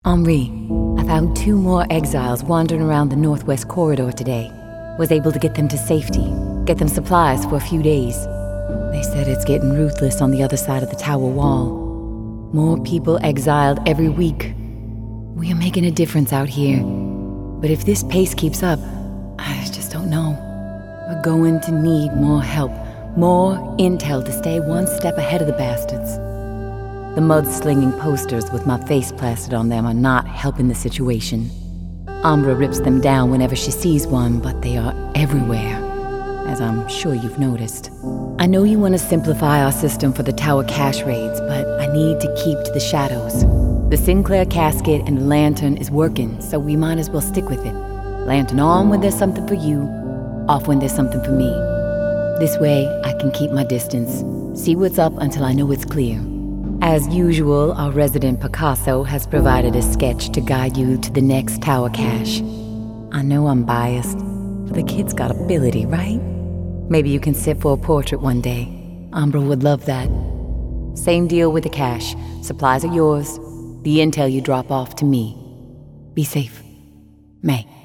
Henri, I found 2 more exiles wandering around the northwest corridor today. Was able to get them to safety, get them supplies for a few days. They said it's getting ruthless on the other side of the tower wall. More people exiled every week. We are making a difference out here. But if this pace keeps up, I just don't know. We're going to need more help, more intel to stay one step ahead of the bastards. The mud-slinging posters with my face plastered on them are not helping the situation. Umbra rips them down whenever she sees one, but they are everywhere, as I'm sure you've noticed. I know you want to simplify our system for the tower cache raids, but I need to keep to the shadows. The Sinclair casket and the lantern is working, so we might as well stick with it. Lantern on when there's something for you, off when there's something for me. This way, I can keep my distance, see what's up until I know it's clear. As usual, our resident Picasso has provided a sketch to guide you to the next tower cache. I know I'm biased, but the kid's got ability, right? Maybe you can sit for a portrait one day. Umbra would love that. Same deal with the cache. Supplies are yours. The intel you drop off to me. Be safe. May.